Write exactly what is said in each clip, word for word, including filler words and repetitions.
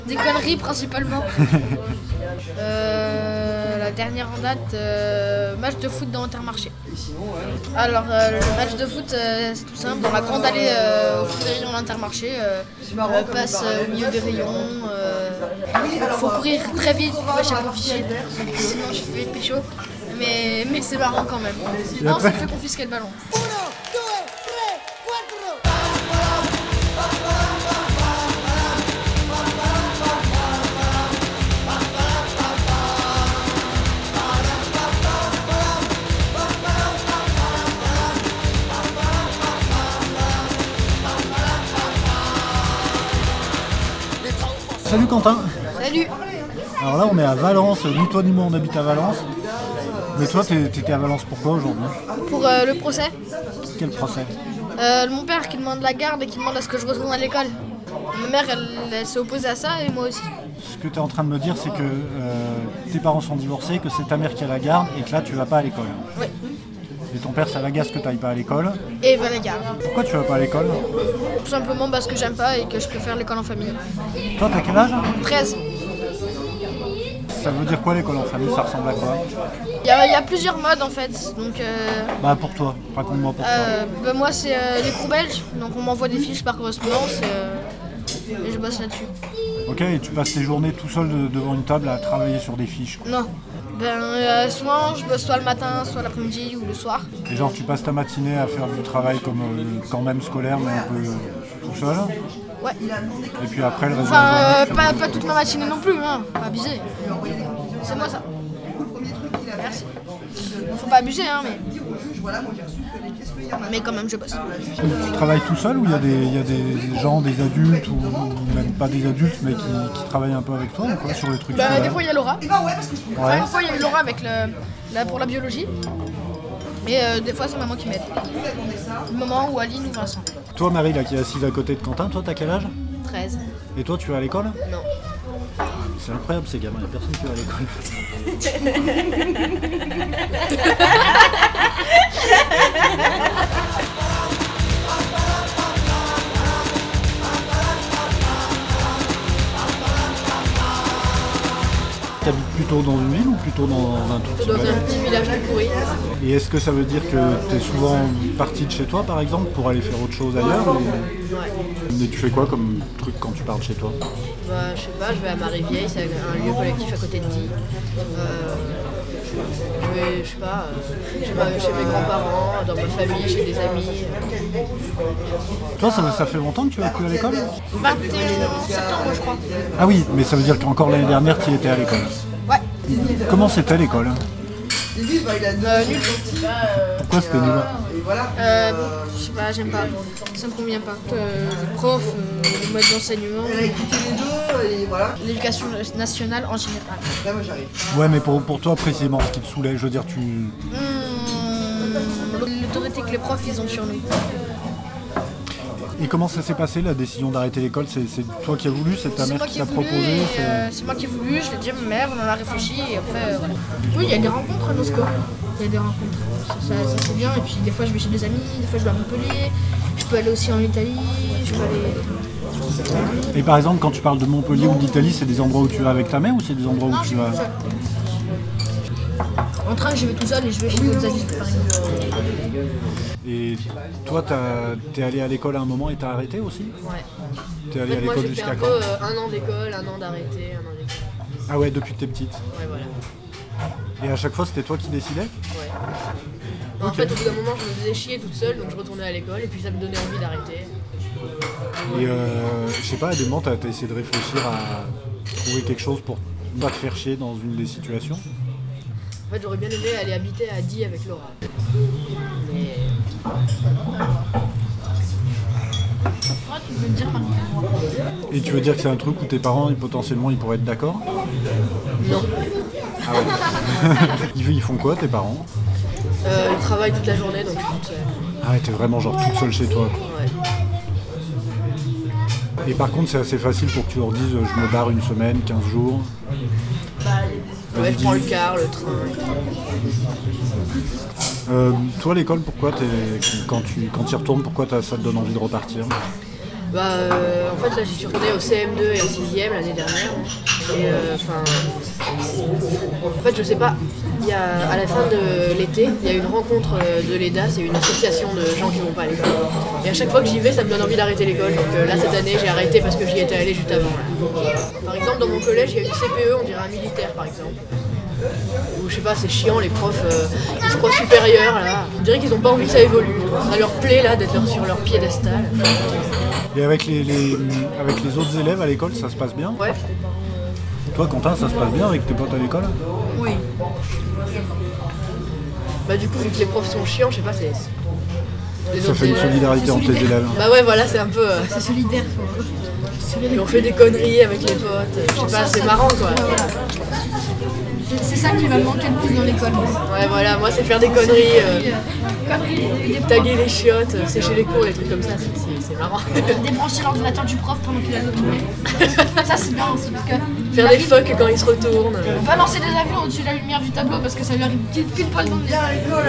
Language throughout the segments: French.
Des conneries principalement. euh, la dernière en date, euh, match de foot dans Intermarché. Alors euh, le match de foot, euh, c'est tout simple. Dans la grande allée euh, au fond des rayons d'Intermarché, euh, euh, passe euh, au milieu des rayons. Il euh, faut courir très vite pour pas échapper au fichier. Sinon je fais pécho. Mais, mais c'est marrant quand même. Non, ça fait confisquer le ballon. Salut Quentin. Salut. Alors là on est à Valence, ni toi ni moi on habite à Valence. Mais toi t'étais à Valence pourquoi aujourd'hui? Pour euh, le procès. Quel procès? euh, Mon père qui demande la garde et qui demande à ce que je retourne à l'école. Ma mère elle, elle s'est opposée à ça et moi aussi. Ce que tu es en train de me dire c'est que euh, tes parents sont divorcés, que c'est ta mère qui a la garde et que là tu vas pas à l'école. Oui. Et ton père ça l'agace que tu n'ailles pas à l'école. Et il va la garde. Pourquoi tu vas pas à l'école? Tout simplement parce que j'aime pas et que je préfère l'école en famille. Toi t'as quel âge? treize. Ça veut dire quoi l'école en famille? Ça ressemble à quoi? Il y, y a plusieurs modes en fait. Donc, euh, bah pour toi, raconte-moi pour euh, toi. Bah moi c'est euh, les cours belges, donc on m'envoie des fiches par correspondance et, euh, et je bosse là-dessus. Ok, et tu passes tes journées tout seul de, devant une table à travailler sur des fiches quoi. Non. Ben euh, souvent je bosse soit le matin, soit l'après-midi ou le soir. Et genre tu passes ta matinée à faire du travail comme euh, quand même scolaire mais un peu euh, tout seul? Ouais. Et puis après le reste Enfin, de la euh, journée, pas, pas toute ma matinée non plus, hein. Pas abuser. C'est moi ça. Merci. Faut pas abuser, hein, mais. Mais quand même, je bosse. tu travailles tout seul ou il y, a des- il y a des gens, des adultes ou même pas des adultes mais qui, qui travaillent un peu avec toi ou quoi sur les trucs Bah, scolaires? des fois, il y a Laura. Enfin, Ouais. une fois, il y a eu Laura avec le, là, pour la biologie. Et euh, des fois, c'est maman qui m'aide. Maman ou Aline ou Vincent. Toi Marie là qui est assise à côté de Quentin, toi t'as quel âge? treize. Et toi tu vas à l'école? Non. C'est incroyable ces gamins, il n'y a personne qui va à l'école. T'habites plutôt dans une ville ou plutôt dans un tout petit Dans village? un petit village tout pourri. Et est-ce que ça veut dire que tu es souvent parti de chez toi par exemple pour aller faire autre chose ailleurs ou... Ouais. Mais tu fais quoi comme truc quand tu pars de chez toi? Bah, je sais pas, je vais à Marie-Vieille, c'est un lieu collectif à côté de Die. Euh, je vais, je sais pas, euh, je vais chez mes grands-parents, dans ma famille, chez des amis. Toi ça, ça fait longtemps que tu vas plus à l'école? vingt et un septembre, je crois. Ah oui, mais ça veut dire qu'encore l'année dernière tu y étais à l'école. Ouais. Comment c'était l'école? Euh, nul. Pourquoi c'était nul? Euh, je sais pas, j'aime pas. Ça me convient pas. Euh, le prof, euh, le mode d'enseignement, l'éducation nationale en général. Ouais mais pour, pour toi précisément ce qui te saoulait, je veux dire tu... Mmh, l'autorité que les profs ils ont sur nous. Et comment ça s'est passé la décision d'arrêter l'école? C'est, c'est toi qui as voulu? C'est ta C'est mère moi qui qui t'a ai voulu, proposé? et, c'est... euh, c'est moi qui ai voulu, je l'ai dit à ma mère, on en a réfléchi et après euh, voilà. Oui, il y a des rencontres à Moscou. Il y a des rencontres. Ça, ça, ça, c'est bien. Et puis des fois je vais chez des amis, des fois je vais à Montpellier, je peux aller aussi en Italie, je peux aller. Et par exemple quand tu parles de Montpellier ou d'Italie, c'est des endroits où tu vas avec ta mère ou c'est des endroits où Non, je tu suis vas... tout seul. En train, je vais tout seul et je vais chez d'autres amis, par exemple. Et toi t'as... t'es allé à l'école à un moment et t'as arrêté aussi? Ouais. T'es En allé fait, à moi l'école j'ai fait jusqu'à un quand? peu euh, un an d'école, un an d'arrêté, un an d'école. Ah ouais, depuis que t'es petite. Ouais, voilà. Et à chaque fois c'était toi qui décidais? Ouais. En fait, au bout d'un moment, je me faisais chier toute seule, donc je retournais à l'école et puis ça me donnait envie d'arrêter. Et euh, je sais pas, à des moments t'as, t'as essayé de réfléchir à trouver quelque chose pour pas te faire chier dans une des situations? En fait, j'aurais bien aimé aller habiter à Die avec Laura. Mais... Tu veux me dire, Marie? Et tu veux dire que c'est un truc où tes parents ils, potentiellement ils pourraient être d'accord? Non. Ah ouais. ils, ils font quoi tes parents? Euh, ils travaillent toute la journée, donc je suis toute seule. Ah ouais, t'es vraiment genre toute seule chez toi quoi. Ouais. Et par contre c'est assez facile pour que tu leur dises je me barre une semaine, quinze jours. Ouais, je prends le car, le train. Euh, toi l'école pourquoi t'es, quand tu quand tu y retournes, pourquoi t'as, ça te donne envie de repartir? Bah, euh, en fait, là, j'y suis retournée au C M deux et au sixième l'année dernière. Et enfin, euh, en fait, je sais pas. Il y a, à la fin de l'été, il y a une rencontre de l'E D A, c'est une association de gens qui vont pas à l'école. Et à chaque fois que j'y vais, ça me donne envie d'arrêter l'école. Donc euh, là, cette année, j'ai arrêté parce que j'y étais allée juste avant. Là. Par exemple, dans mon collège, il y a une C P E, on dirait un militaire, par exemple. Ou je sais pas, c'est chiant, les profs, euh, ils se croient supérieurs, là. On dirait qu'ils ont pas envie que ça évolue. Ça leur plaît, là, d'être sur leur piédestal. Et avec les, les, avec les autres élèves à l'école, ça se passe bien? Ouais. Toi, Quentin, ça se passe bien avec tes potes à l'école? Oui. Bah du coup, vu que les profs sont chiants, je sais pas, c'est... Ça fait une solidarité entre les élèves. Bah ouais, voilà, c'est un peu... Euh... C'est solidaire. Et on fait des conneries avec les potes, je sais pas, c'est marrant quoi. C'est ça qui va me manquer le plus dans l'école. Ouais, voilà, moi c'est faire des conneries, euh, taguer les chiottes, sécher les cours, des trucs comme ça, c'est marrant. Débrancher l'ordinateur du prof pendant qu'il a le tourné. Ça c'est bien aussi parce que... Faire des fucks quand il se retourne. Balancer des avions au-dessus de la lumière du tableau parce que ça lui arrive pile poil dans le nez.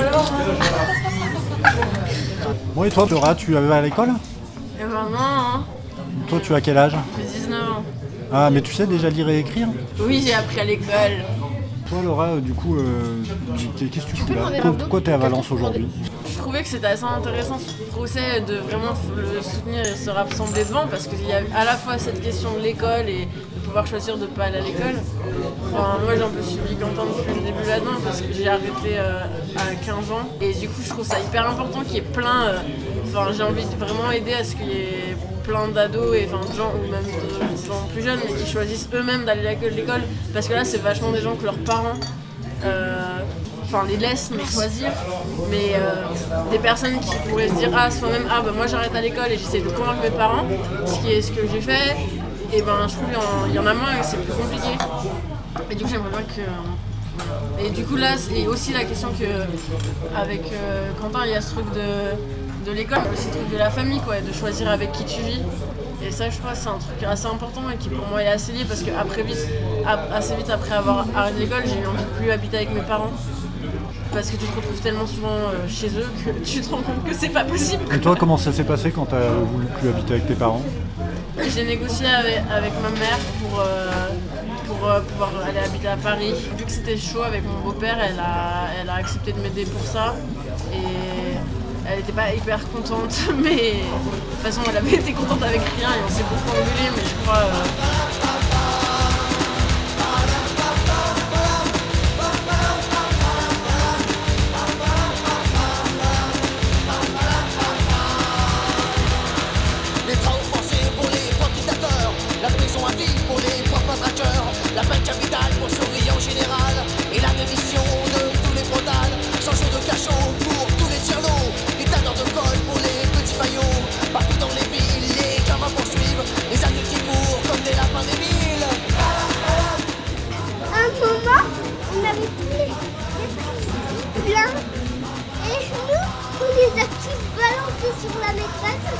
Bon, et toi, Laura, tu avais à l'école? Eh ben non, hein. Toi, tu as quel âge? J'ai dix-neuf ans. Ah, mais tu sais déjà lire et écrire? Oui, j'ai appris à l'école. Toi, Laura, du coup, euh, qu'est-ce que tu fous là? Pourquoi t'es à Valence aujourd'hui? Je trouvais que c'était assez intéressant ce procès de vraiment le soutenir et se rassembler devant parce qu'il y a à la fois cette question de l'école et de pouvoir choisir de ne pas aller à l'école. Enfin, moi j'ai un peu suivi Quentin depuis le début là-dedans parce que j'ai arrêté euh, à quinze ans et du coup je trouve ça hyper important qu'il y ait plein, euh, enfin j'ai envie de vraiment aider à ce qu'il y ait plein d'ados et enfin de gens ou même de gens plus jeunes mais qui choisissent eux-mêmes d'aller à l'école parce que là c'est vachement des gens que leurs parents euh, enfin les laissent mais choisir mais euh, des personnes qui pourraient se dire ah soi-même ah bah moi j'arrête à l'école et j'essaie de convaincre mes parents ce qui est ce que j'ai fait et ben je trouve qu'il y, y en a moins et c'est plus compliqué et du coup j'aimerais bien que euh, et du coup là c'est aussi la question que avec euh, Quentin il y a ce truc de, de l'école mais aussi le truc de la famille quoi et de choisir avec qui tu vis. Et ça, je crois, c'est un truc assez important et qui pour moi est assez lié parce que après vite, assez vite après avoir arrêté l'école, j'ai eu envie de plus habiter avec mes parents. Parce que tu te retrouves tellement souvent chez eux que tu te rends compte que c'est pas possible. Et toi, comment ça s'est passé quand t'as voulu plus habiter avec tes parents? J'ai négocié avec, avec ma mère pour, euh, pour euh, pouvoir aller habiter à Paris. Vu que c'était chaud avec mon beau-père, elle a, elle a accepté de m'aider pour ça. Et elle était pas hyper contente, mais de toute façon elle avait été contente avec rien et on s'est beaucoup engueulé, mais je crois... Euh... Les travaux forcés pour les propriétateurs, la prison à vie pour les perpétrateurs, la peine capitale pour surveiller en général, et la démission de tous les brutales, sans jour de cachot pour tous les tierlots, les tanneurs de colle pour les petits faillots, partout dans les villes, les gamins poursuivent, les adultes qui courent comme des lapins des villes. À un moment, on avait tous les, les frisés pleins, et nous, on les a tous balancés sur la maîtresse.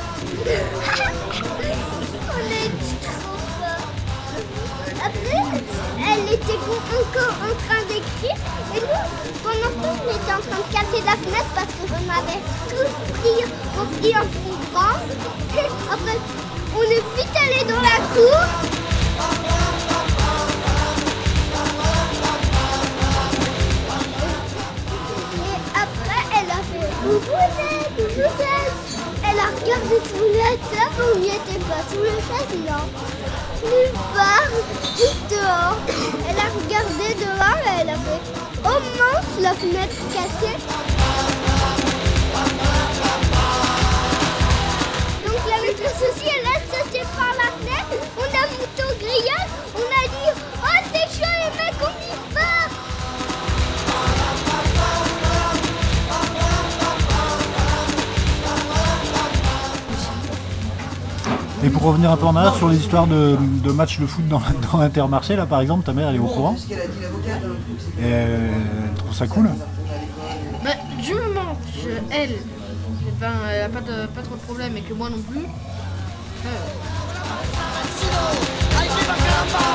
On a eu trop peur. Après, elle était encore en train d'écrire, et nous, pendant ce temps, on était en train de casser la fenêtre parce qu'on avait tous pris, repris un plus grand. Après, on est vite allé dans la cour. Et après, elle a fait Boubouzette, Boubouzette. Elle a regardé sous la table, on n'y était pas, sous le chaise, non. Nulle part, juste dehors. Elle a regardé dehors et elle a fait oh mince, la fenêtre cassée. Donc la maîtresse aussi, elle a sauté par la fenêtre. On a monté au grillage, on a dit oh c'est chaud les mecs, on y va. Et pour revenir un peu en arrière sur les histoires de, de matchs de foot dans, dans Intermarché, là par exemple, ta mère elle est au courant et elle, elle trouve ça cool. Bah, du moment qu'elle, eh ben, elle n'a pas, de, pas trop de problème et que moi non plus. Euh...